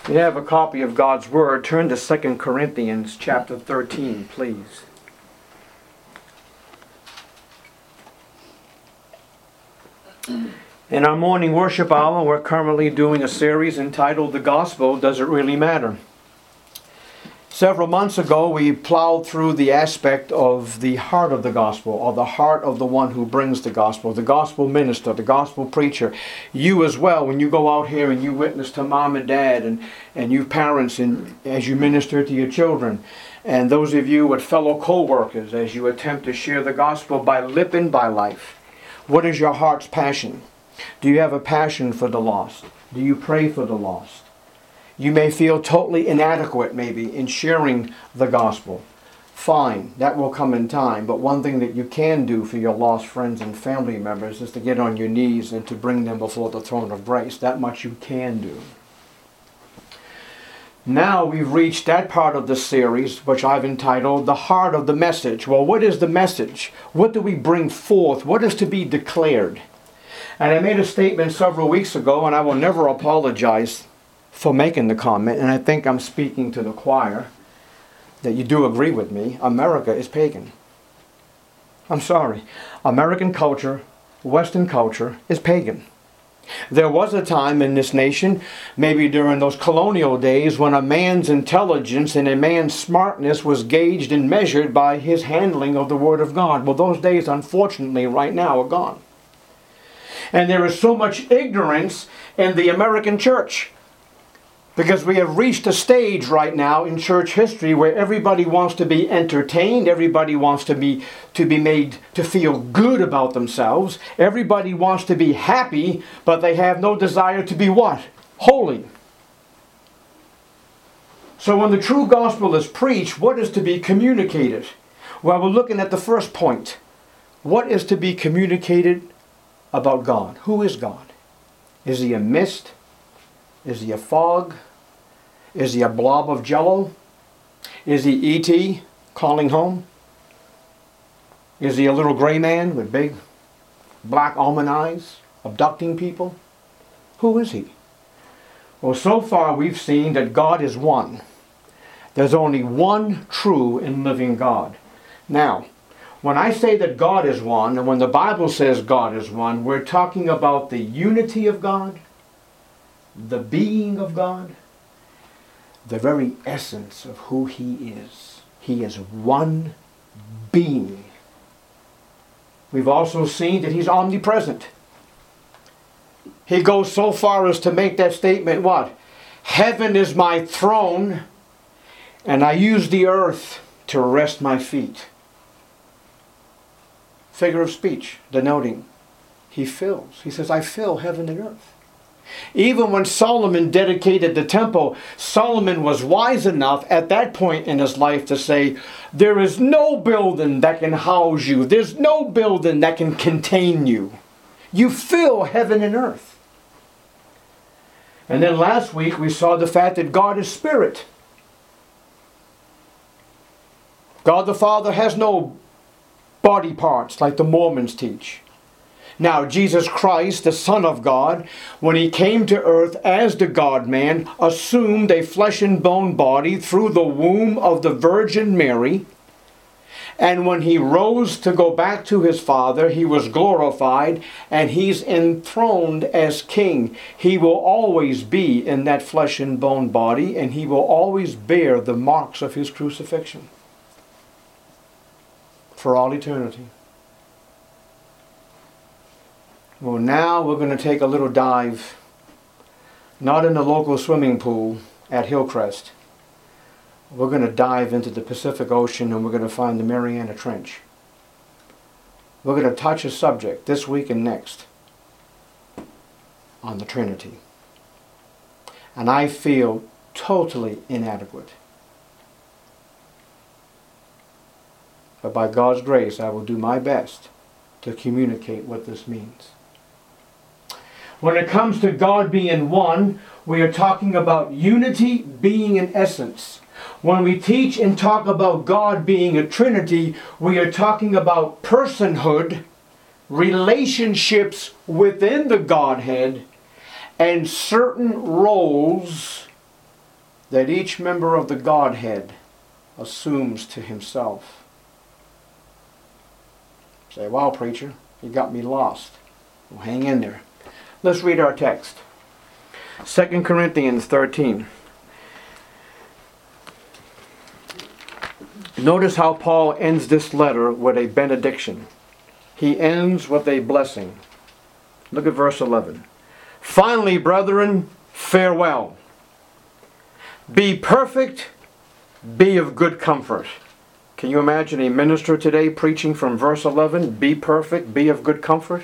If you have a copy of God's Word, turn to 2 Corinthians chapter 13, please. In our morning worship hour, we're currently doing a series entitled The Gospel, Does It Really Matter? Several months ago, we plowed through the aspect of the heart of the gospel, or the heart of the one who brings the gospel minister, the gospel preacher. You as well, when you go out here and you witness to mom and dad and you parents and as you minister to your children. And those of you with fellow co-workers as you attempt to share the gospel by lip and by life. What is your heart's passion? Do you have a passion for the lost? Do you pray for the lost? You may feel totally inadequate, maybe, in sharing the gospel. Fine, that will come in time. But one thing that you can do for your lost friends and family members is to get on your knees and to bring them before the throne of grace. That much you can do. Now we've reached that part of the series, which I've entitled, The Heart of the Message. Well, what is the message? What do we bring forth? What is to be declared? And I made a statement several weeks ago, and I will never apologize for making the comment, and I think I'm speaking to the choir, that you do agree with me. America is pagan. I'm sorry. American culture, Western culture, is pagan. There was a time in this nation, maybe during those colonial days, when a man's intelligence and a man's smartness was gauged and measured by his handling of the Word of God. Well, those days, unfortunately, right now are gone. And there is so much ignorance in the American church. Because we have reached a stage right now in church history where everybody wants to be entertained, everybody wants to be made to feel good about themselves, everybody wants to be happy, but they have no desire to be what? Holy. So when the true gospel is preached, what is to be communicated? Well, we're looking at the first point. What is to be communicated about God? Who is God? Is He a mist? Is He a fog? Is He a blob of jello? Is He E.T. calling home? Is He a little gray man with big black almond eyes abducting people? Who is He? Well, so far we've seen that God is one. There's only one true and living God. Now, when I say that God is one, and when the Bible says God is one, we're talking about the unity of God, the being of God, the very essence of who He is. He is one being. We've also seen that He's omnipresent. He goes so far as to make that statement, what? Heaven is my throne, and I use the earth to rest my feet. Figure of speech, denoting He fills. He says, I fill heaven and earth. Even when Solomon dedicated the temple, Solomon was wise enough at that point in his life to say, there is no building that can house you. There's no building that can contain you. You fill heaven and earth. And then last week we saw the fact that God is spirit. God the Father has no body parts like the Mormons teach. Now, Jesus Christ, the Son of God, when He came to earth as the God-man, assumed a flesh and bone body through the womb of the Virgin Mary. And when He rose to go back to His Father, He was glorified, and He's enthroned as King. He will always be in that flesh and bone body, and He will always bear the marks of His crucifixion for all eternity. Well, now we're going to take a little dive, not in the local swimming pool at Hillcrest. We're going to dive into the Pacific Ocean, and we're going to find the Mariana Trench. We're going to touch a subject this week and next on the Trinity. And I feel totally inadequate. But by God's grace, I will do my best to communicate what this means. When it comes to God being one, we are talking about unity being an essence. When we teach and talk about God being a Trinity, we are talking about personhood, relationships within the Godhead, and certain roles that each member of the Godhead assumes to himself. Say, wow, preacher, you got me lost. Well, hang in there. Let's read our text. 2 Corinthians 13. Notice how Paul ends this letter with a benediction. He ends with a blessing. Look at verse 11. Finally, brethren, farewell. Be perfect, be of good comfort. Can you imagine a minister today preaching from verse 11? Be perfect, be of good comfort.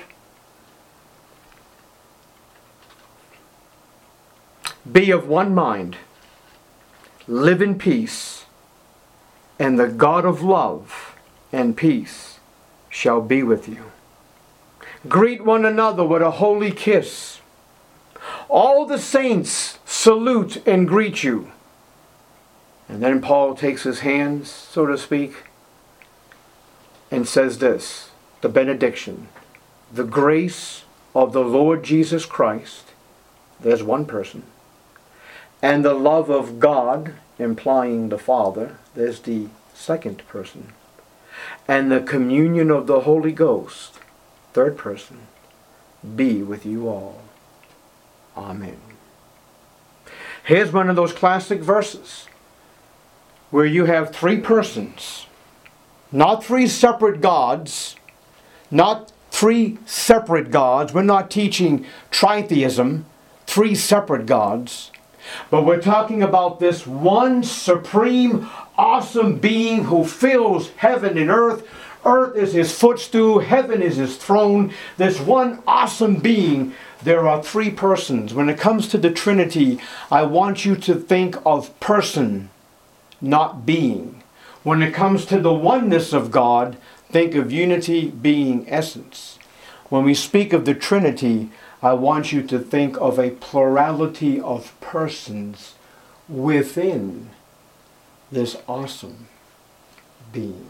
Be of one mind. Live in peace. And the God of love and peace shall be with you. Greet one another with a holy kiss. All the saints salute and greet you. And then Paul takes his hands, so to speak, and says this, the benediction. The grace of the Lord Jesus Christ, there's one person, and the love of God, implying the Father, there's the second person, and the communion of the Holy Ghost, third person, be with you all. Amen. Here's one of those classic verses where you have three persons, not three separate gods, not three separate gods. We're not teaching tritheism, three separate gods. But we're talking about this one supreme, awesome being who fills heaven and earth. Earth is his footstool, heaven is his throne. This one awesome being. There are three persons. When it comes to the Trinity, I want you to think of person, not being. When it comes to the oneness of God, think of unity, being, essence. When we speak of the Trinity, I want you to think of a plurality of persons within this awesome being.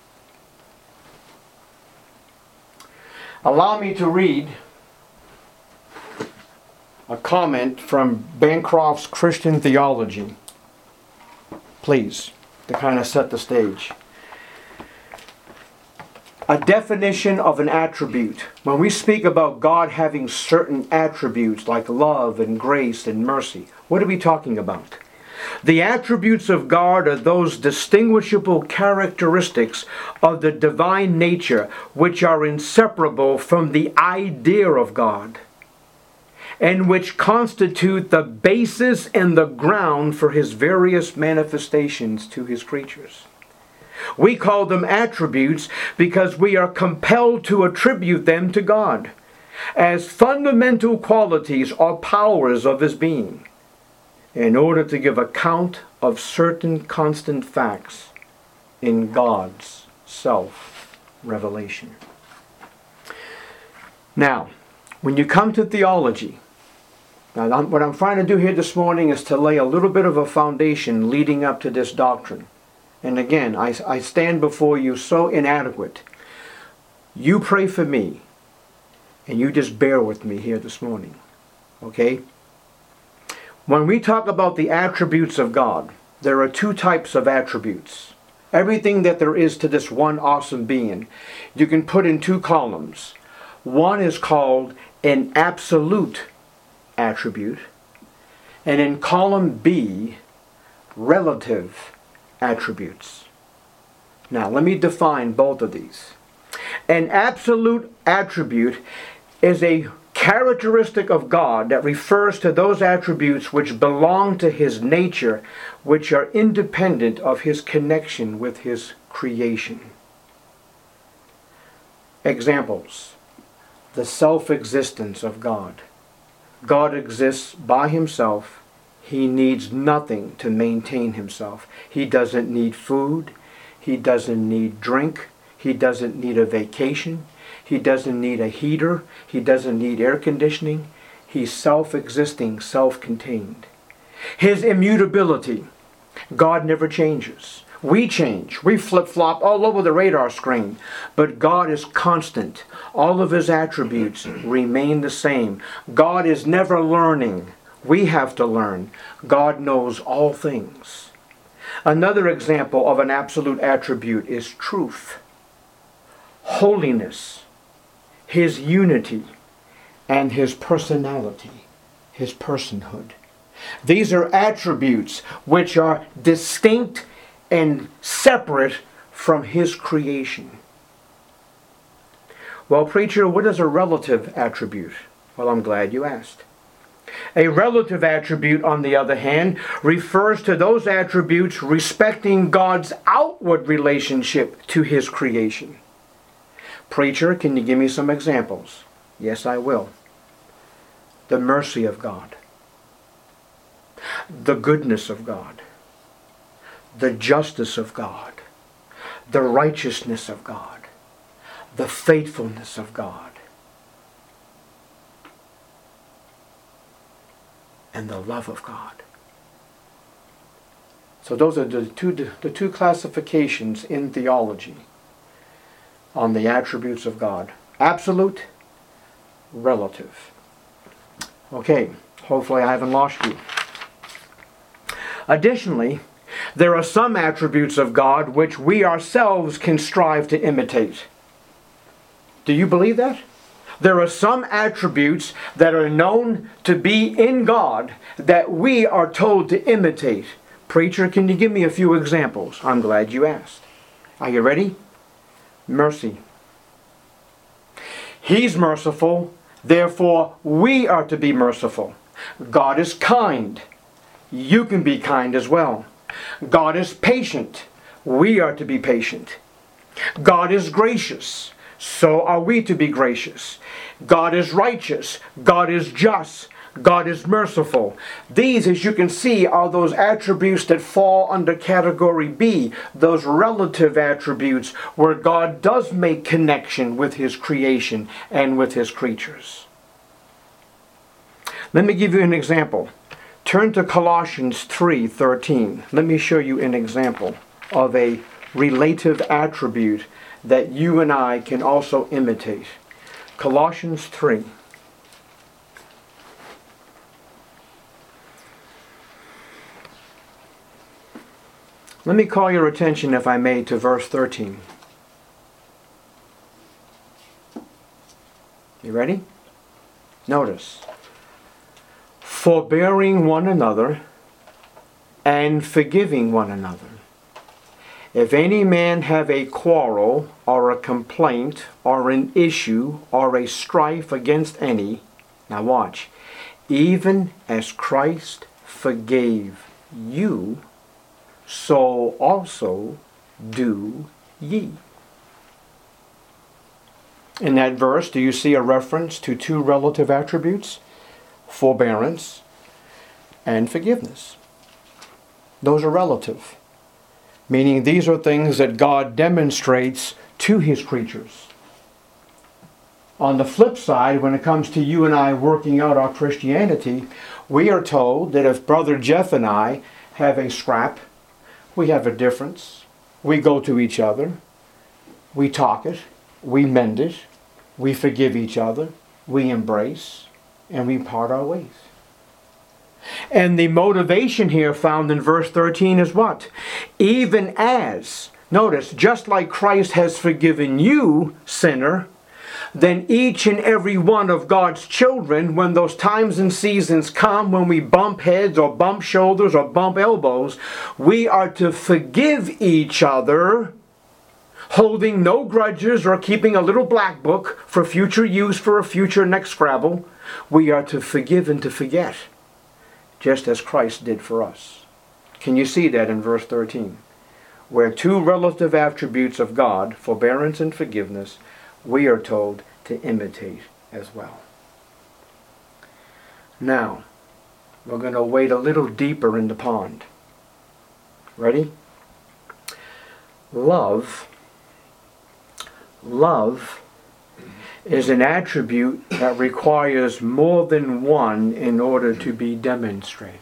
Allow me to read a comment from Bancroft's Christian Theology, please, to kind of set the stage. A definition of an attribute. When we speak about God having certain attributes like love and grace and mercy, what are we talking about? The attributes of God are those distinguishable characteristics of the divine nature which are inseparable from the idea of God, and which constitute the basis and the ground for his various manifestations to his creatures. We call them attributes because we are compelled to attribute them to God as fundamental qualities or powers of his being in order to give account of certain constant facts in God's self-revelation. Now, when you come to theology, what I'm trying to do here this morning is to lay a little bit of a foundation leading up to this doctrine. And again, I stand before you so inadequate. You pray for me, and you just bear with me here this morning. Okay? When we talk about the attributes of God, there are two types of attributes. Everything that there is to this one awesome being, you can put in two columns. One is called an absolute attribute, and in column B, relative attributes. Now, let me define both of these. An absolute attribute is a characteristic of God that refers to those attributes which belong to his nature, which are independent of his connection with his creation. Examples: the self-existence of God. God exists by himself. He needs nothing to maintain himself. He doesn't need food. He doesn't need drink. He doesn't need a vacation. He doesn't need a heater. He doesn't need air conditioning. He's self-existing, self-contained. His immutability. God never changes. We change. We flip-flop all over the radar screen. But God is constant. All of his attributes remain the same. God is never learning We have to learn God knows all things. Another example of an absolute attribute is truth, holiness, His unity, and His personality, His personhood. These are attributes which are distinct and separate from His creation. Well, preacher, what is a relative attribute? Well, I'm glad you asked. A relative attribute, on the other hand, refers to those attributes respecting God's outward relationship to His creation. Preacher, can you give me some examples? Yes, I will. The mercy of God, the goodness of God, the justice of God, the righteousness of God, the faithfulness of God, and the love of God. So those are the two classifications in theology on the attributes of God. Absolute, relative. Okay, hopefully I haven't lost you. Additionally, there are some attributes of God which we ourselves can strive to imitate. Do you believe that? There are some attributes that are known to be in God that we are told to imitate. Preacher, can you give me a few examples? I'm glad you asked. Are you ready? Mercy. He's merciful, therefore we are to be merciful. God is kind. You can be kind as well. God is patient. We are to be patient. God is gracious. So are we to be gracious. God is righteous. God is just. God is merciful. These, as you can see, are those attributes that fall under category B, those relative attributes where God does make connection with His creation and with His creatures. Let me give you an example. Turn to Colossians 3:13. Let me show you an example of a relative attribute that you and I can also imitate. Colossians 3. Let me call your attention, if I may, to verse 13. You ready? Notice. Forbearing one another and forgiving one another. If any man have a quarrel or a complaint or an issue or a strife against any, now watch, even as Christ forgave you, so also do ye. In that verse, do you see a reference to two relative attributes? Forbearance and forgiveness. Those are relative. Meaning these are things that God demonstrates to His creatures. On the flip side, when it comes to you and I working out our Christianity, we are told that if Brother Jeff and I have a scrap, we have a difference, we go to each other, we talk it, we mend it, we forgive each other, we embrace, and we part our ways. And the motivation here found in verse 13 is what? Even as, notice, just like Christ has forgiven you, sinner, then each and every one of God's children, when those times and seasons come when we bump heads or bump shoulders or bump elbows, we are to forgive each other, holding no grudges or keeping a little black book for future use for a future next Scrabble. We are to forgive and to forget, just as Christ did for us. Can you see that in verse 13? Where two relative attributes of God, forbearance and forgiveness, we are told to imitate as well. Now, we're going to wade a little deeper in the pond. Ready? Love is an attribute that requires more than one in order to be demonstrated.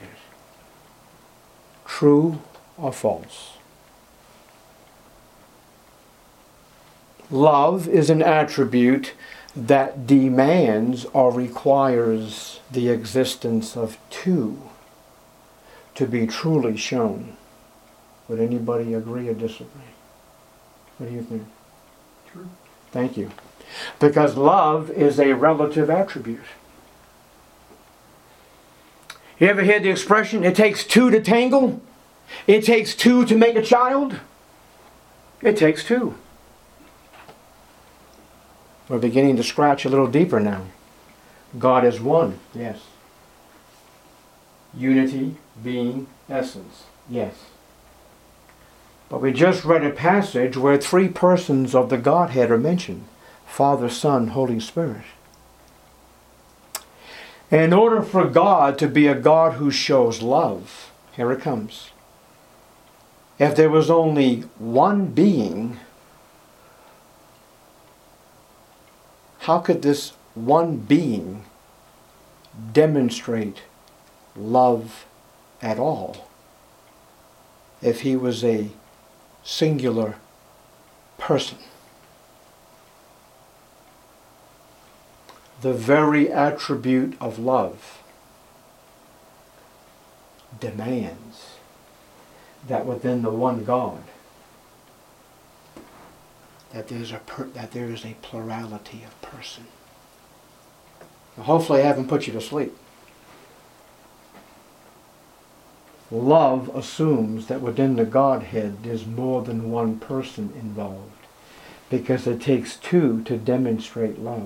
True or false? Love is an attribute that demands or requires the existence of two to be truly shown. Would anybody agree or disagree? What do you think? True. Thank you. Because love is a relative attribute. You ever hear the expression, it takes two to tangle? It takes two to make a child? It takes two. We're beginning to scratch a little deeper now. God is one, yes. Unity, being, essence, yes. But we just read a passage where three persons of the Godhead are mentioned. Father, Son, Holy Spirit. In order for God to be a God who shows love, here it comes. If there was only one being, how could this one being demonstrate love at all if he was a singular person? The very attribute of love demands that within the one God that there is a plurality of person. Now, hopefully I haven't put you to sleep. Love assumes that within the Godhead there's more than one person involved, because it takes two to demonstrate love.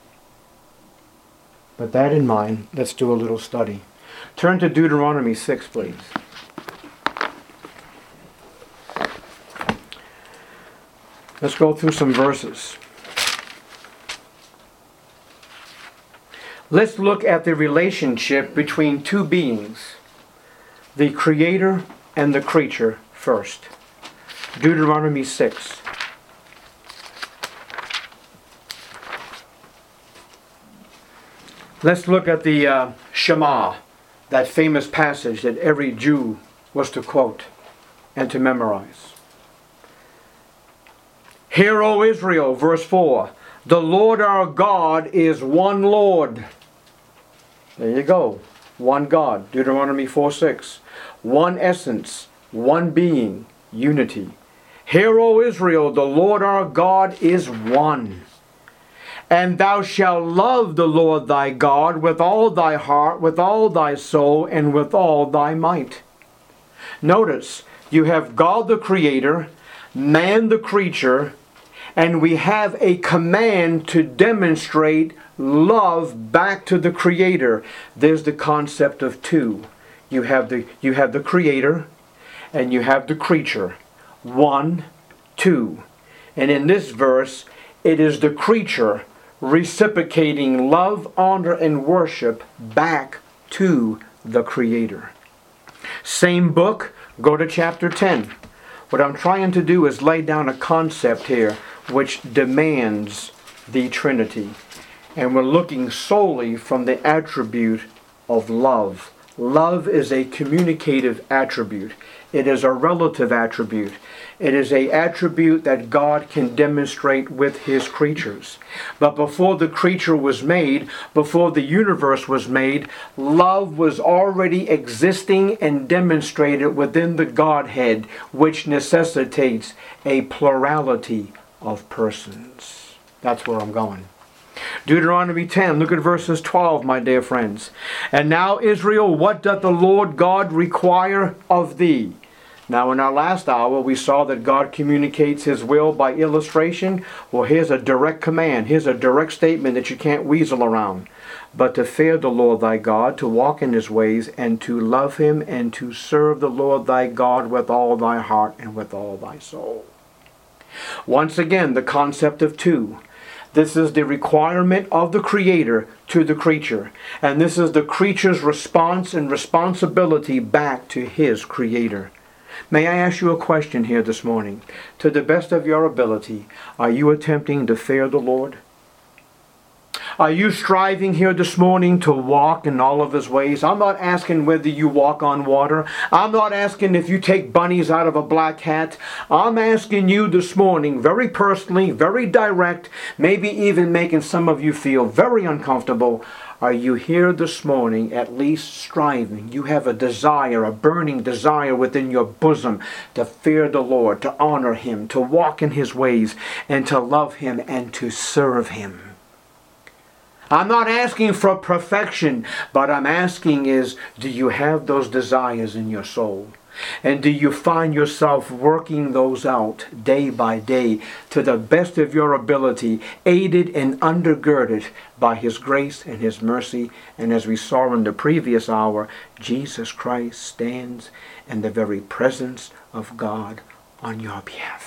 With that in mind, let's do a little study. Turn to Deuteronomy 6, please. Let's go through some verses. Let's look at the relationship between two beings, the Creator and the creature first. Deuteronomy 6. Let's look at the Shema, that famous passage that every Jew was to quote and to memorize. Hear, O Israel, verse 4, the Lord our God is one Lord. There you go. One God. Deuteronomy 4:6. One essence, one being, unity. Hear, O Israel, the Lord our God is one. And thou shalt love the Lord thy God with all thy heart, with all thy soul, and with all thy might. Notice, you have God the Creator, man the creature, and we have a command to demonstrate love back to the Creator. There's the concept of two. You have the Creator and you have the creature. One, two. And in this verse, it is the creature reciprocating love, honor, and worship back to the Creator. Same book, go to chapter 10. What I'm trying to do is lay down a concept here which demands the Trinity. And we're looking solely from the attribute of love. Love is a communicative attribute. It is a relative attribute. It is an attribute that God can demonstrate with His creatures. But before the creature was made, before the universe was made, love was already existing and demonstrated within the Godhead, which necessitates a plurality of persons. That's where I'm going. Deuteronomy 10, look at verses 12, my dear friends. And now, Israel, what doth the Lord God require of thee? Now, in our last hour, we saw that God communicates His will by illustration. Well, here's a direct command. Here's a direct statement that you can't weasel around. But to fear the Lord thy God, to walk in His ways, and to love Him, and to serve the Lord thy God with all thy heart and with all thy soul. Once again, the concept of two. This is the requirement of the Creator to the creature. And this is the creature's response and responsibility back to his Creator. May I ask you a question here this morning? To the best of your ability, are you attempting to fear the Lord? Are you striving here this morning to walk in all of His ways? I'm not asking whether you walk on water. I'm not asking if you take bunnies out of a black hat. I'm asking you this morning, very personally, very direct, maybe even making some of you feel very uncomfortable. Are you here this morning at least striving? You have a desire, a burning desire within your bosom to fear the Lord, to honor Him, to walk in His ways, and to love Him and to serve Him. I'm not asking for perfection, but I'm asking is, do you have those desires in your soul? And do you find yourself working those out day by day to the best of your ability, aided and undergirded by His grace and His mercy? And as we saw in the previous hour, Jesus Christ stands in the very presence of God on your behalf.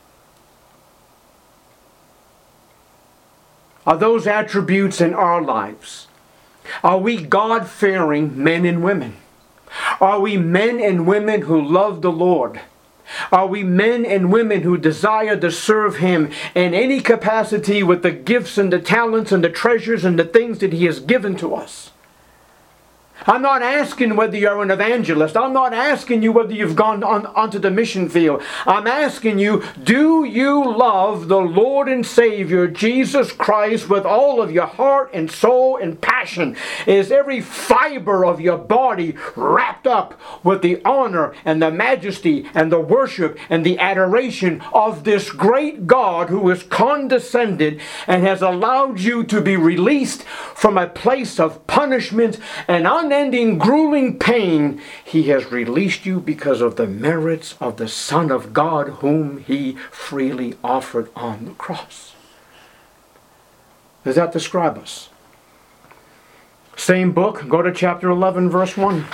Are those attributes in our lives? Are we God-fearing men and women? Are we men and women who love the Lord? Are we men and women who desire to serve Him in any capacity with the gifts and the talents and the treasures and the things that He has given to us? I'm not asking whether you're an evangelist. I'm not asking you whether you've gone onto the mission field. I'm asking you, do you love the Lord and Savior Jesus Christ with all of your heart and soul and passion? Is every fiber of your body wrapped up with the honor and the majesty and the worship and the adoration of this great God who has condescended and has allowed you to be released from a place of punishment and unending grueling pain? He has released you because of the merits of the Son of God whom He freely offered on the cross. Does that describe us? Same book, go to chapter 11, verse 1.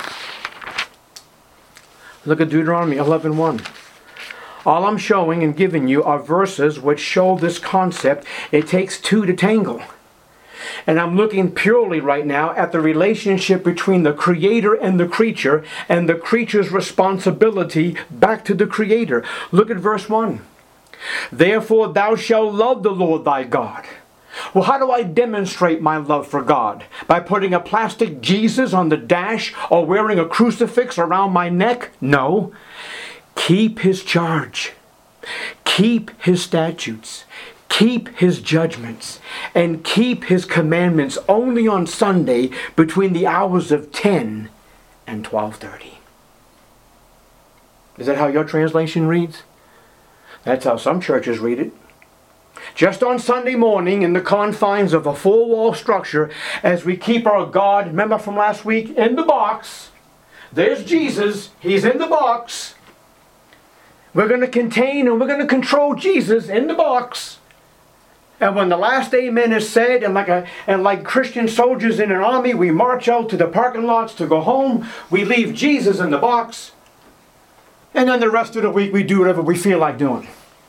Look at Deuteronomy 11:1. All I'm showing and giving you are verses which show this concept. It takes two to tangle. And I'm looking purely right now at the relationship between the Creator and the creature, and the creature's responsibility back to the Creator. Look at verse 1. Therefore thou shalt love the Lord thy God. Well, how do I demonstrate my love for God? By putting a plastic Jesus on the dash or wearing a crucifix around my neck? No. Keep His charge. Keep His statutes. Keep His judgments. And keep His commandments only on Sunday between the hours of 10 and 12:30. Is that how your translation reads? That's how some churches read it. Just on Sunday morning, in the confines of a four-wall structure, as we keep our God, remember from last week, in the box. There's Jesus. He's in the box. We're going to contain and we're going to control Jesus in the box. And when the last amen is said, and like Christian soldiers in an army, we march out to the parking lots to go home. We leave Jesus in the box. And then the rest of the week we do whatever we feel like doing.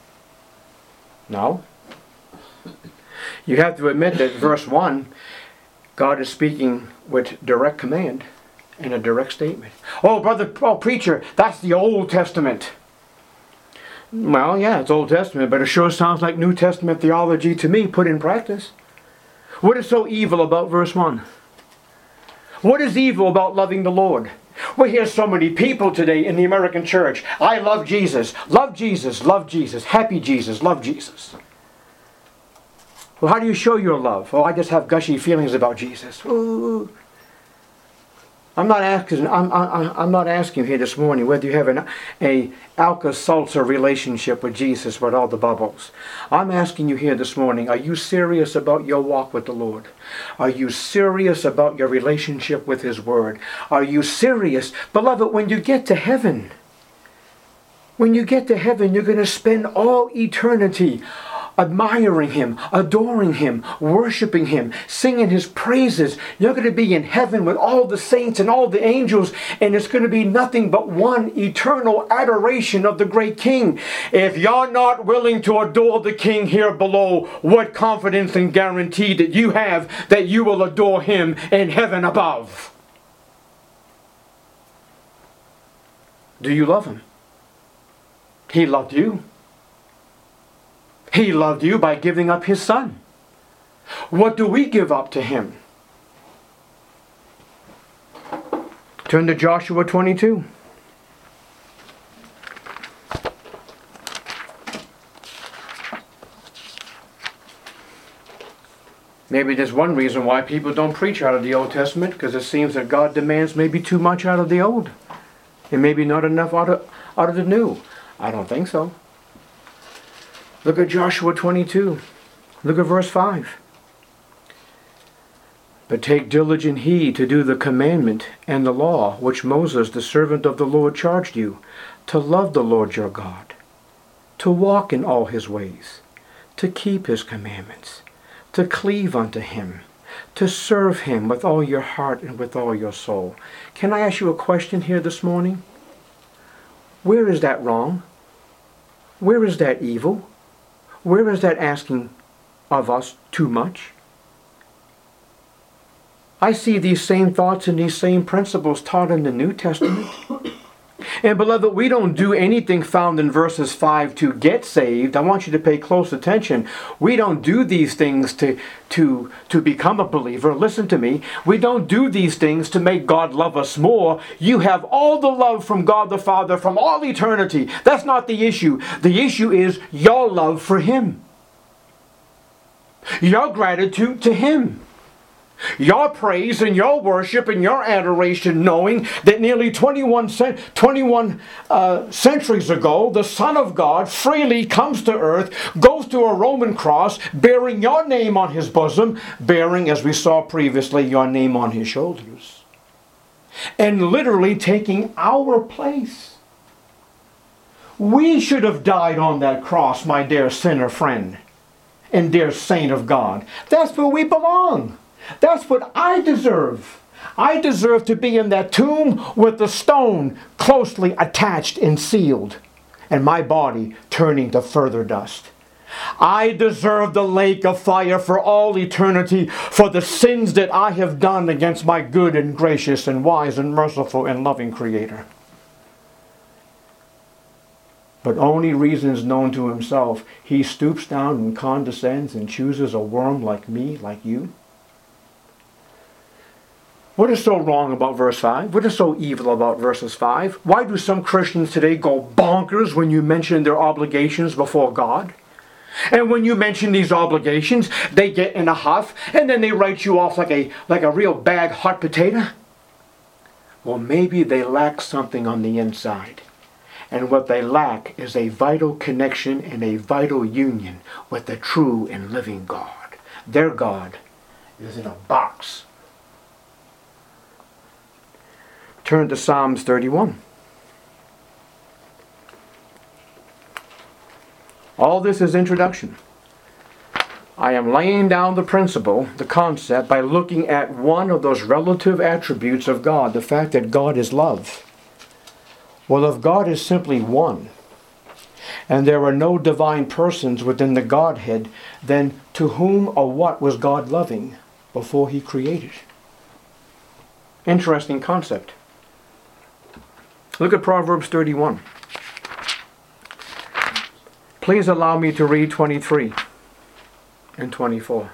No. You have to admit that verse 1, God is speaking with direct command and a direct statement. Oh, preacher, that's the Old Testament. Well, yeah, it's Old Testament, but it sure sounds like New Testament theology to me put in practice. What is so evil about verse 1? What is evil about loving the Lord? We hear so many people today in the American church. I love Jesus. Love Jesus. Love Jesus. Happy Jesus. Love Jesus. Well, how do you show your love? Oh, I just have gushy feelings about Jesus. Ooh. I'm not asking you here this morning whether you have a Alka-Seltzer relationship with Jesus with all the bubbles. I'm asking you here this morning, are you serious about your walk with the Lord? Are you serious about your relationship with His Word? Are you serious? Beloved, when you get to heaven, you're going to spend all eternity admiring Him, adoring Him, worshiping Him, singing His praises. You're going to be in heaven with all the saints and all the angels, and it's going to be nothing but one eternal adoration of the great King. If you're not willing to adore the King here below, what confidence and guarantee that you have that you will adore Him in heaven above? Do you love Him? He loved you. He loved you by giving up His Son. What do we give up to Him? Turn to Joshua 22. Maybe there's one reason why people don't preach out of the Old Testament, because it seems that God demands maybe too much out of the Old, and maybe not enough out of the New. I don't think so. Look at Joshua 22. Look at verse 5. But take diligent heed to do the commandment and the law which Moses, the servant of the Lord, charged you, to love the Lord your God, to walk in all His ways, to keep His commandments, to cleave unto Him, to serve Him with all your heart and with all your soul. Can I ask you a question here this morning? Where is that wrong? Where is that evil? Where is that asking of us too much? I see these same thoughts and these same principles taught in the New Testament. And beloved, we don't do anything found in verses 5 to get saved. I want you to pay close attention. We don't do these things to become a believer. Listen to me. We don't do these things to make God love us more. You have all the love from God the Father from all eternity. That's not the issue. The issue is your love for Him. Your gratitude to Him. Your praise and your worship and your adoration, knowing that nearly 21 centuries ago, the Son of God freely comes to earth, goes to a Roman cross, bearing your name on His bosom, bearing, as we saw previously, your name on His shoulders, and literally taking our place. We should have died on that cross, my dear sinner friend and dear saint of God. That's where we belong. That's what I deserve. I deserve to be in that tomb with the stone closely attached and sealed, and my body turning to further dust. I deserve the lake of fire for all eternity for the sins that I have done against my good and gracious and wise and merciful and loving Creator. But only reasons known to Himself, He stoops down and condescends and chooses a worm like me, like you. What is so wrong about verse 5? What is so evil about verses 5? Why do some Christians today go bonkers when you mention their obligations before God? And when you mention these obligations, they get in a huff and then they write you off like a real bad hot potato? Well, maybe they lack something on the inside. And what they lack is a vital connection and a vital union with the true and living God. Their God is in a box. Turn to Psalms 31. All this is introduction. I am laying down the principle, the concept, by looking at one of those relative attributes of God, the fact that God is love. Well, if God is simply one, and there are no divine persons within the Godhead, then to whom or what was God loving before He created? Interesting concept. Look at Proverbs 31. Please allow me to read 23 and 24.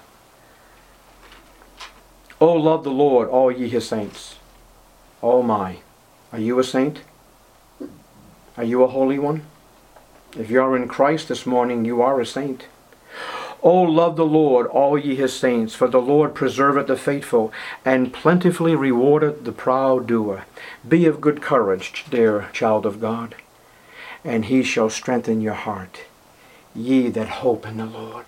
Oh, love the Lord, all ye His saints. Oh my, are you a saint? Are you a holy one? If you are in Christ this morning, you are a saint. Oh, love the Lord, all ye His saints, for the Lord preserveth the faithful, and plentifully rewardeth the proud doer. Be of good courage, dear child of God, and He shall strengthen your heart, ye that hope in the Lord.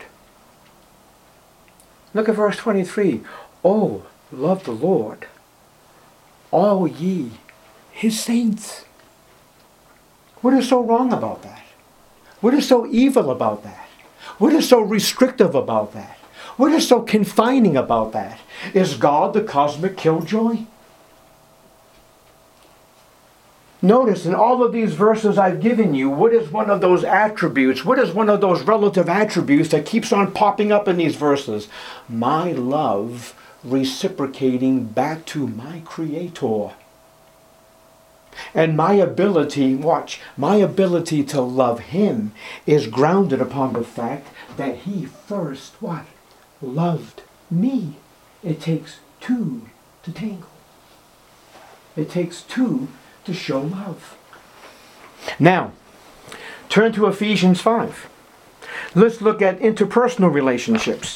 Look at verse 23. Oh, love the Lord, all ye His saints. What is so wrong about that? What is so evil about that? What is so restrictive about that? What is so confining about that? Is God the cosmic killjoy? Notice in all of these verses I've given you, what is one of those attributes? What is one of those relative attributes that keeps on popping up in these verses? My love reciprocating back to my Creator. And my ability, watch, my ability to love Him is grounded upon the fact that He first, what? loved me. It takes two to tangle. It takes two to show love. Now, turn to Ephesians 5. Let's look at interpersonal relationships.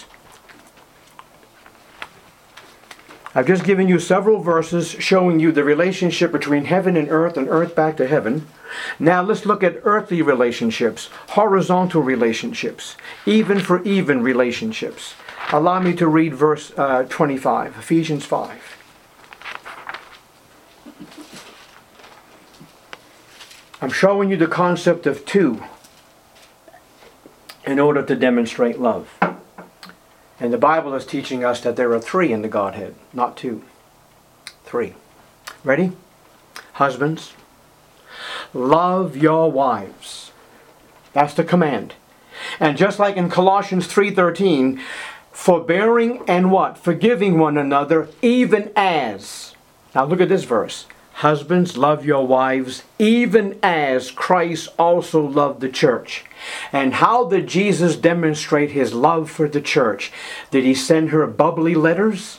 I've just given you several verses showing you the relationship between heaven and earth back to heaven. Now let's look at earthly relationships, horizontal relationships, even for even relationships. Allow me to read verse 25, Ephesians 5. I'm showing you the concept of two in order to demonstrate love. And the Bible is teaching us that there are three in the Godhead, not two. Three. Ready? Husbands, love your wives. That's the command. And just like in Colossians 3:13, forbearing and what? Forgiving one another, even as. Now look at this verse. Husbands, love your wives, even as Christ also loved the church. And how did Jesus demonstrate his love for the church? Did he send her bubbly letters?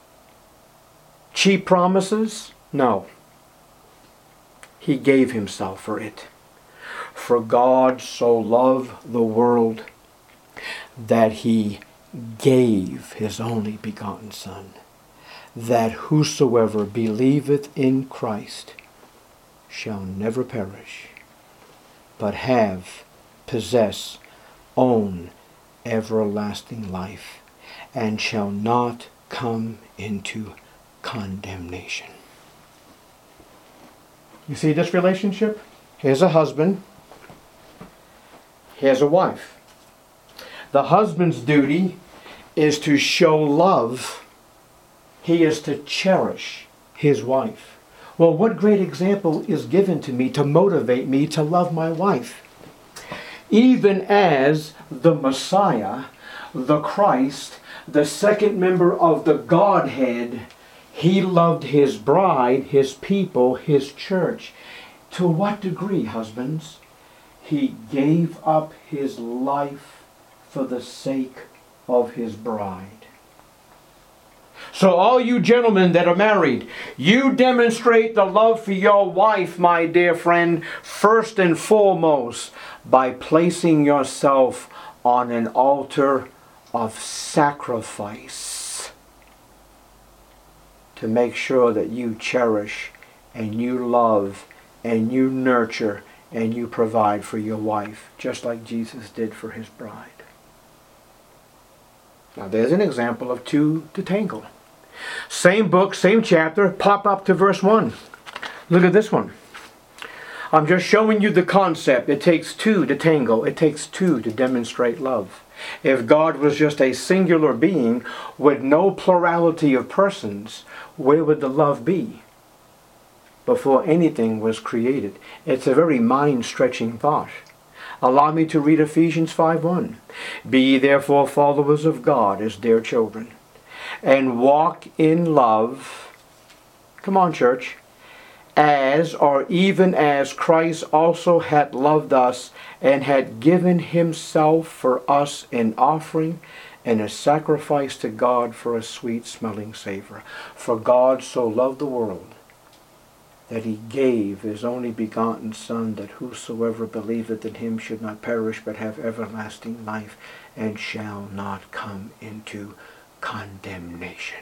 Cheap promises? No. He gave himself for it. For God so loved the world that he gave his only begotten Son, that whosoever believeth in Christ shall never perish, but possess, own everlasting life, and shall not come into condemnation. You see this relationship? Here's a husband. Here's a wife. The husband's duty is to show love. He is to cherish his wife. Well, what great example is given to me to motivate me to love my wife? Even as the Messiah, the Christ, the second member of the Godhead, he loved his bride, his people, his church. To what degree, husbands? He gave up his life for the sake of his bride. So all you gentlemen that are married, you demonstrate the love for your wife, my dear friend, first and foremost by placing yourself on an altar of sacrifice to make sure that you cherish and you love and you nurture and you provide for your wife, just like Jesus did for his bride. Now there's an example of two to tangle. Same book, same chapter, pop up to verse 1. Look at this one. I'm just showing you the concept. It takes two to tangle. It takes two to demonstrate love. If God was just a singular being with no plurality of persons, where would the love be before anything was created? It's a very mind-stretching thought. Allow me to read Ephesians 5:1. Be ye therefore followers of God as dear children, and walk in love. Come on, church. As, or even as Christ also hath loved us, and had given himself for us an offering and a sacrifice to God for a sweet-smelling savor. For God so loved the world that he gave his only begotten Son, that whosoever believeth in him should not perish, but have everlasting life, and shall not come into condemnation.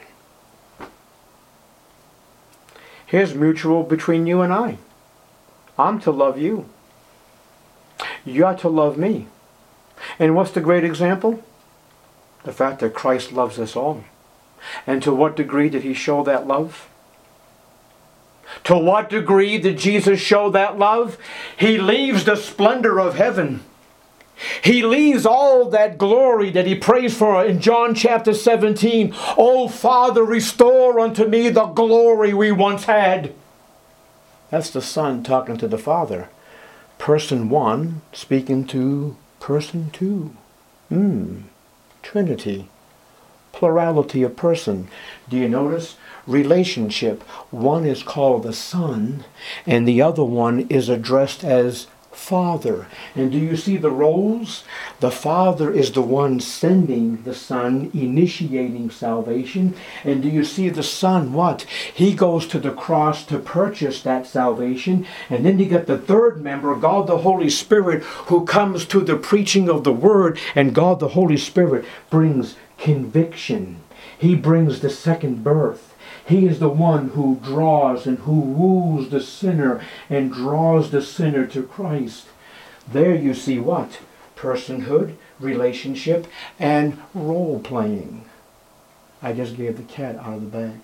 Here's mutual between you and I. I'm to love you. You are to love me. And what's the great example? The fact that Christ loves us all. And to what degree did he show that love? To what degree did Jesus show that love? He leaves the splendor of heaven. He leaves all that glory that he prays for in John chapter 17. Oh, Father, restore unto me the glory we once had. That's the Son talking to the Father. Person one speaking to person two. Trinity. Plurality of person. Do you notice? Relationship. One is called the Son, and the other one is addressed as Father. And do you see the roles? The Father is the one sending the Son, initiating salvation. And do you see the Son, what? He goes to the cross to purchase that salvation. And then you get the third member, God the Holy Spirit, who comes to the preaching of the Word. And God the Holy Spirit brings conviction. He brings the second birth. He is the one who draws and who woos the sinner and draws the sinner to Christ. There you see what? Personhood, relationship, and role-playing. I just gave the cat out of the bag.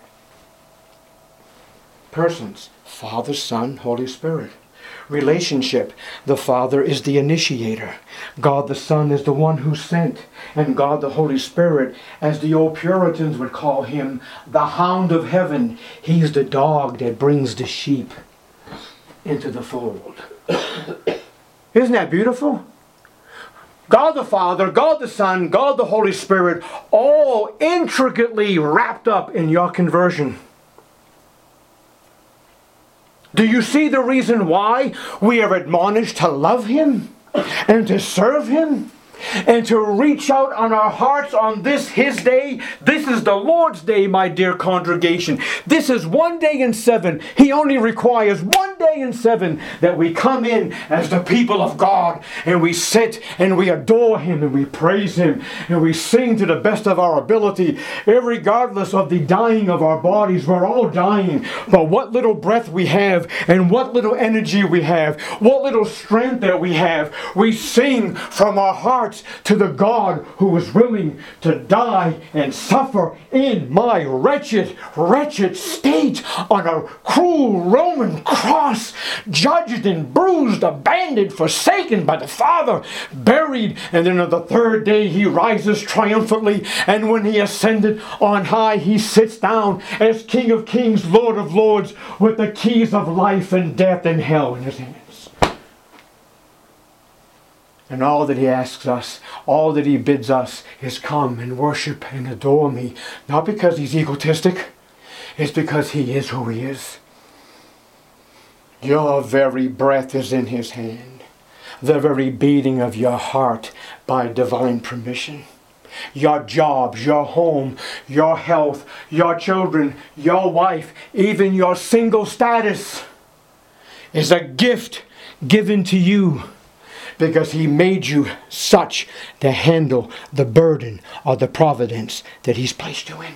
Persons, Father, Son, Holy Spirit. Relationship, the Father is the initiator. God the Son is the one who sent. And God the Holy Spirit, as the old Puritans would call him, the hound of heaven. He's the dog that brings the sheep into the fold. Isn't that beautiful? God the Father, God the Son, God the Holy Spirit, all intricately wrapped up in your conversion. Do you see the reason why we are admonished to love Him and to serve Him and to reach out on our hearts on this His day? This is the Lord's day, my dear congregation. This is one day in 7. He only requires one day in 7 that we come in as the people of God and we sit and we adore Him and we praise Him and we sing to the best of our ability. Regardless of the dying of our bodies, we're all dying. But what little breath we have and what little energy we have, what little strength that we have, we sing from our hearts to the God who was willing to die and suffer in my wretched state on a cruel Roman cross, judged and bruised, abandoned, forsaken by the Father, buried, and then on the third day He rises triumphantly, and when He ascended on high, He sits down as King of Kings, Lord of Lords, with the keys of life and death and hell in His hands. And all that He asks us, all that He bids us is come and worship and adore me. Not because He's egotistic. It's because He is who He is. Your very breath is in His hand. The very beating of your heart by divine permission. Your jobs, your home, your health, your children, your wife, even your single status is a gift given to you. Because He made you such to handle the burden of the providence that He's placed you in.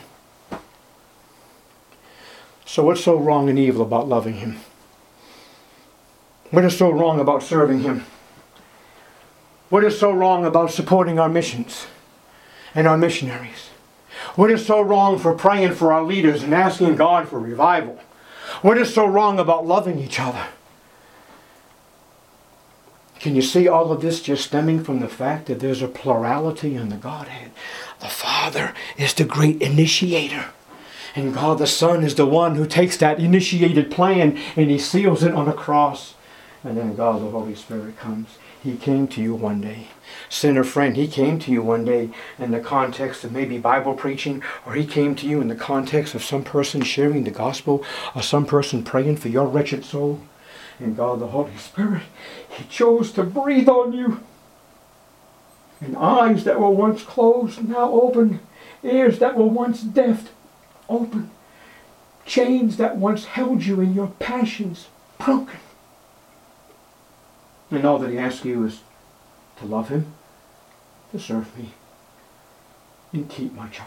So what's so wrong and evil about loving Him? What is so wrong about serving Him? What is so wrong about supporting our missions and our missionaries? What is so wrong for praying for our leaders and asking God for revival? What is so wrong about loving each other? Can you see all of this just stemming from the fact that there's a plurality in the Godhead? The Father is the great initiator. And God the Son is the one who takes that initiated plan and He seals it on a cross. And then God the Holy Spirit comes. He came to you one day. Sinner friend, He came to you one day in the context of maybe Bible preaching, or He came to you in the context of some person sharing the gospel, or some person praying for your wretched soul. And God the Holy Spirit, He chose to breathe on you. And eyes that were once closed, now open. Ears that were once deaf, open. Chains that once held you in your passions, broken. And all that He asks you is to love Him, to serve me, and keep my charge.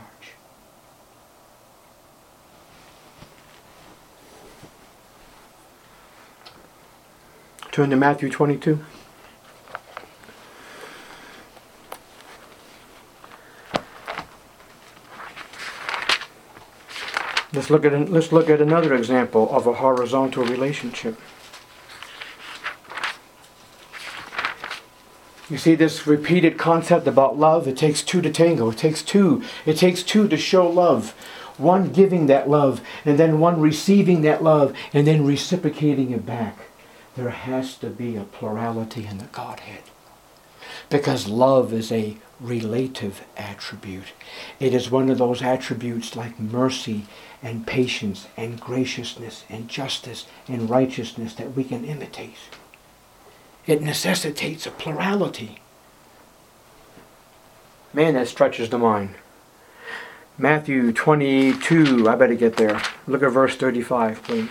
Turn to Matthew 22. Let's look at another example of a horizontal relationship. You see this repeated concept about love? It takes two to tango. It takes two. It takes two to show love. One giving that love, and then one receiving that love, and then reciprocating it back. There has to be a plurality in the Godhead. Because love is a relative attribute. It is one of those attributes like mercy and patience and graciousness and justice and righteousness that we can imitate. It necessitates a plurality. Man, that stretches the mind. Matthew 22, I better get there. Look at verse 35, please.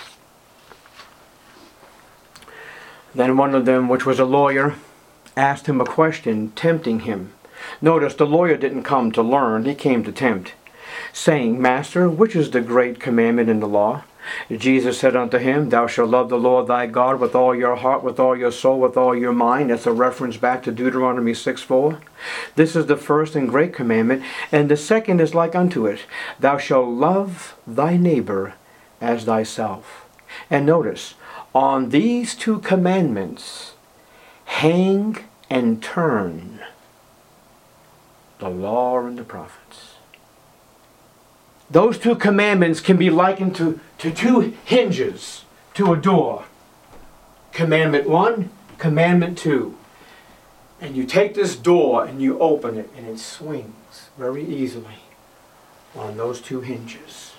Then one of them, which was a lawyer, asked him a question, tempting him. Notice, the lawyer didn't come to learn, he came to tempt, saying, Master, which is the great commandment in the law? Jesus said unto him, Thou shalt love the Lord thy God with all your heart, with all your soul, with all your mind. That's a reference back to Deuteronomy 6:4. This is the first and great commandment, and the second is like unto it. Thou shalt love thy neighbor as thyself. And notice, on these two commandments hang and turn the law and the prophets. Those two commandments can be likened to two hinges to a door. Commandment 1, Commandment 2. And you take this door and you open it and it swings very easily on those two hinges.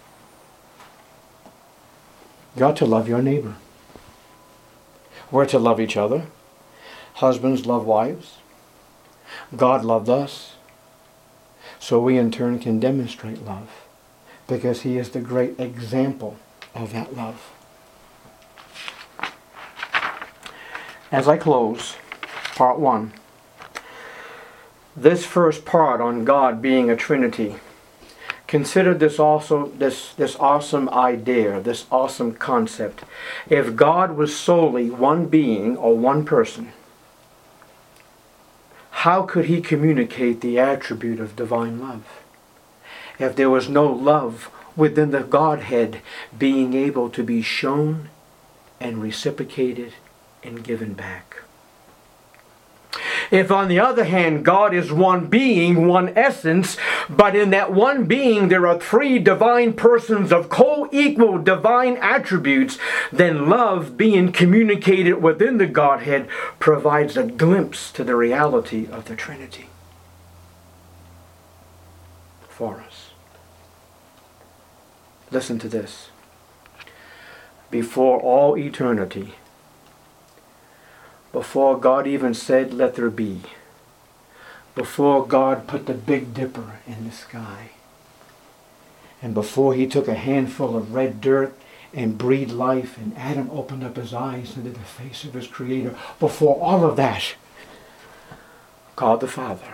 You ought to love your neighbor. We're to love each other. Husbands love wives. God loved us. So we in turn can demonstrate love, because He is the great example of that love. As I close part 1, this first part on God being a Trinity, consider this awesome idea, this awesome concept. If God was solely one being or one person, how could He communicate the attribute of divine love? If there was no love within the Godhead being able to be shown and reciprocated and given back. If on the other hand God is one being, one essence, but in that one being there are three divine persons of co-equal divine attributes, then love being communicated within the Godhead provides a glimpse to the reality of the Trinity for us. Listen to this. Before all eternity, before God even said, let there be, before God put the Big Dipper in the sky, and before He took a handful of red dirt and breathed life, and Adam opened up his eyes into the face of his Creator, before all of that, God the Father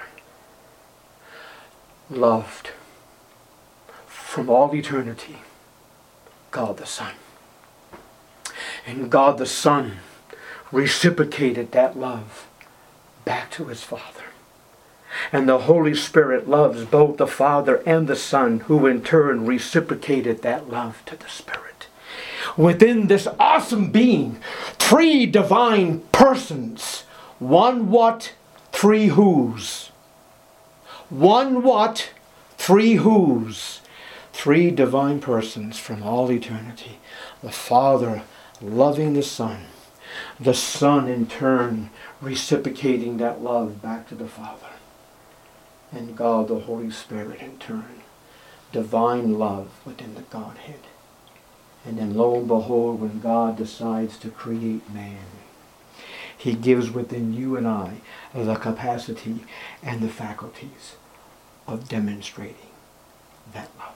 loved from all eternity God the Son. And God the Son reciprocated that love back to His Father. And the Holy Spirit loves both the Father and the Son, who in turn reciprocated that love to the Spirit. Within this awesome being, three divine persons. One what? Three whos. One what? Three whos. Three divine persons from all eternity. The Father loving the Son. The Son in turn reciprocating that love back to the Father. And God the Holy Spirit in turn. Divine love within the Godhead. And then lo and behold, when God decides to create man, He gives within you and I the capacity and the faculties of demonstrating that love.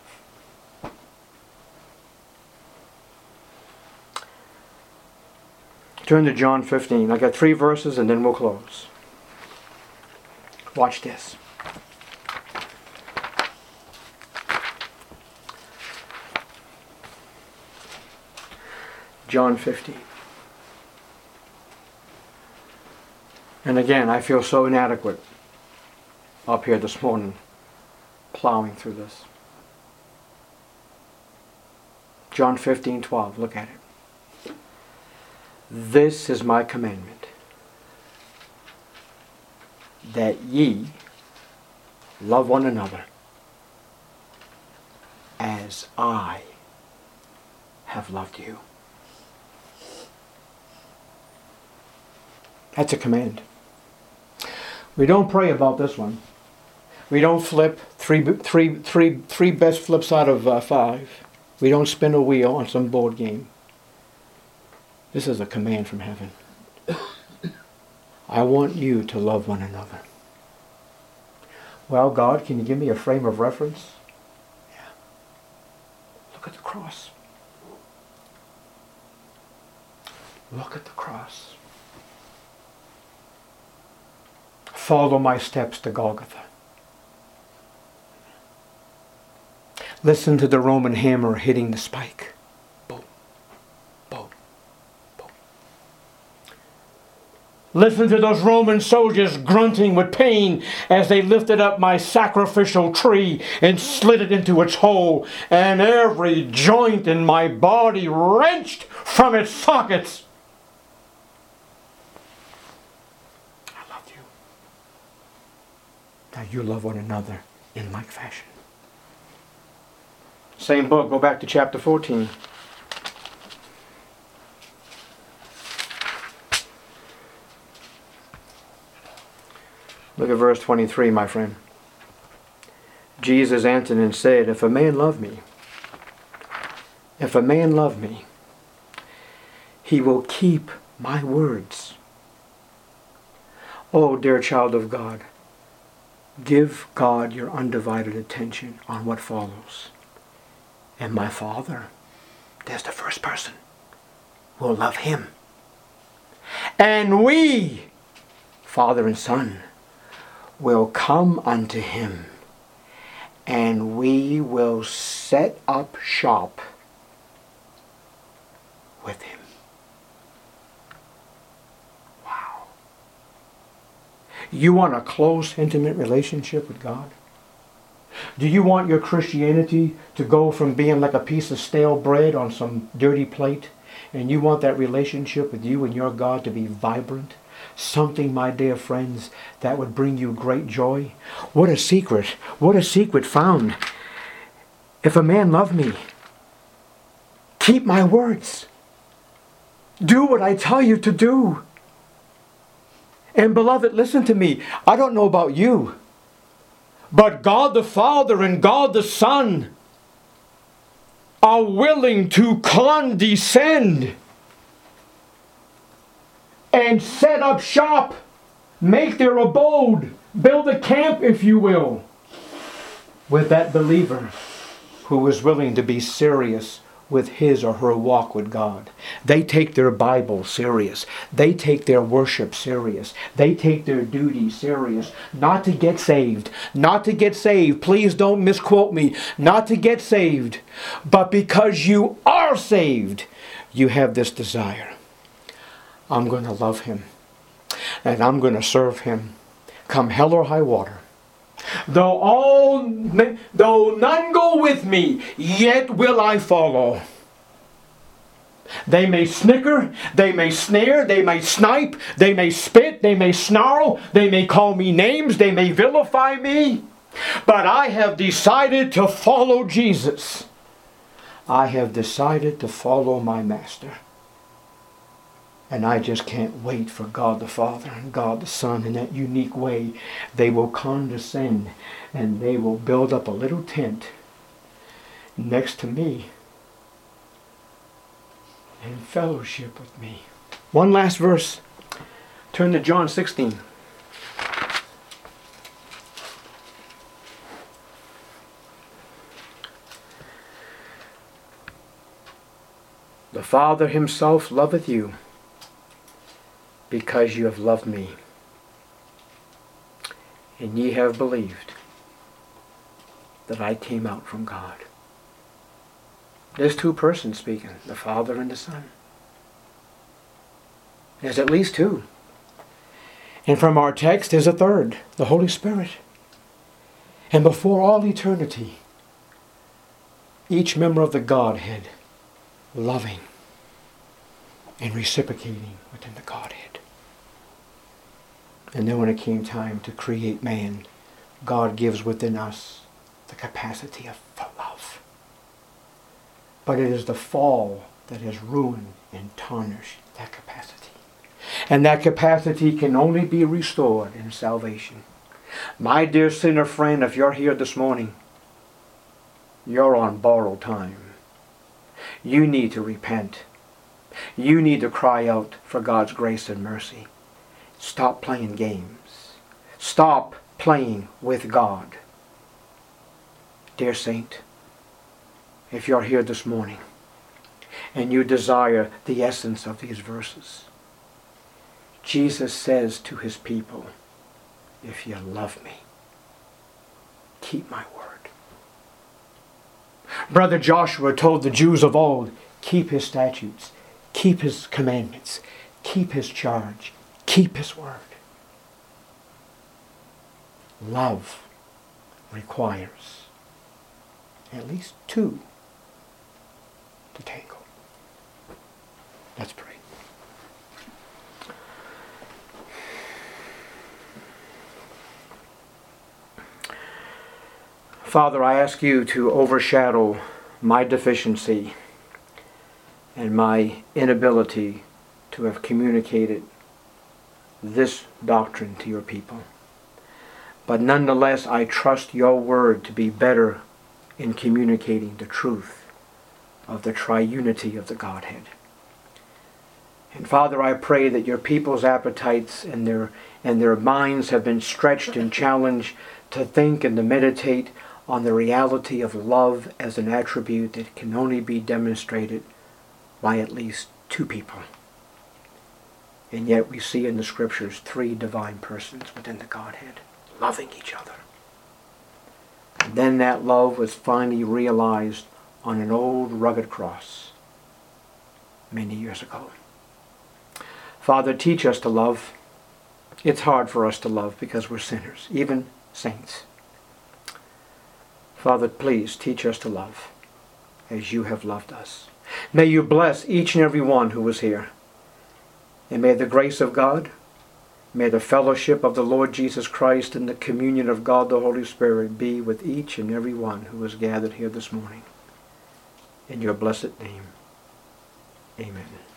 Turn to John 15. I got 3 verses and then we'll close. Watch this. John 15. And again, I feel so inadequate up here this morning, plowing through this. John 15:12. Look at it. This is my commandment, that ye love one another as I have loved you. That's a command. We don't pray about this one. We don't flip three best flips out of 5. We don't spin a wheel on some board game. This is a command from heaven. I want you to love one another. Well, God, can you give me a frame of reference? Yeah. Look at the cross. Look at the cross. Follow my steps to Golgotha. Listen to the Roman hammer hitting the spike. Boom, boom, boom. Listen to those Roman soldiers grunting with pain as they lifted up my sacrificial tree and slid it into its hole, and every joint in my body wrenched from its sockets. I love you. Now you love one another in like fashion. Same book, go back to chapter 14. Look at verse 23, my friend. Jesus answered and said, if a man love me, he will keep my words. Oh, dear child of God, give God your undivided attention on what follows. And my Father, there's the first person, will love him. And we, Father and Son, will come unto him, and we will set up shop with him. Wow. You want a close, intimate relationship with God? Do you want your Christianity to go from being like a piece of stale bread on some dirty plate, and you want that relationship with you and your God to be vibrant? Something, my dear friends, that would bring you great joy? What a secret found. If a man love me, keep my words. Do what I tell you to do. And beloved, listen to me. I don't know about you, but God the Father and God the Son are willing to condescend and set up shop, make their abode, build a camp, if you will, with that believer who is willing to be serious with his or her walk with God. They take their Bible serious. They take their worship serious. They take their duty serious. Not to get saved. Not to get saved. Please don't misquote me. Not to get saved. But because you are saved, you have this desire. I'm going to love him. And I'm going to serve him. Come hell or high water. Though none go with me, yet will I follow. They may snicker, they may snare, they may snipe, they may spit, they may snarl, they may call me names, they may vilify me. But I have decided to follow Jesus. I have decided to follow my Master. And I just can't wait for God the Father and God the Son in that unique way. They will condescend and they will build up a little tent next to me and fellowship with me. One last verse. Turn to John 16. The Father himself loveth you, because you have loved me, and ye have believed that I came out from God. There's two persons speaking, the Father and the Son. There's at least two. And from our text there's a third, the Holy Spirit. And before all eternity, each member of the Godhead loving and reciprocating within the Godhead. And then when it came time to create man, God gives within us the capacity for love. But it is the fall that has ruined and tarnished that capacity. And that capacity can only be restored in salvation. My dear sinner friend, if you're here this morning, you're on borrowed time. You need to repent. You need to cry out for God's grace and mercy. Stop playing games. Stop playing with God. Dear saint, if you're here this morning and you desire the essence of these verses, Jesus says to his people, if you love me, keep my word. Brother Joshua told the Jews of old, keep his statutes, keep his commandments, keep his charge, keep his word. Love requires at least two to tango. Let's pray. Father, I ask you to overshadow my deficiency and my inability to have communicated this doctrine to your people. But nonetheless, I trust your word to be better in communicating the truth of the triunity of the Godhead. And Father, I pray that your people's appetites and their minds have been stretched and challenged to think and to meditate on the reality of love as an attribute that can only be demonstrated by at least two people. And yet we see in the Scriptures three divine persons within the Godhead loving each other. And then that love was finally realized on an old rugged cross many years ago. Father, teach us to love. It's hard for us to love because we're sinners, even saints. Father, please teach us to love as you have loved us. May you bless each and every one who was here. And may the grace of God, may the fellowship of the Lord Jesus Christ and the communion of God the Holy Spirit be with each and every one who is gathered here this morning. In your blessed name, amen.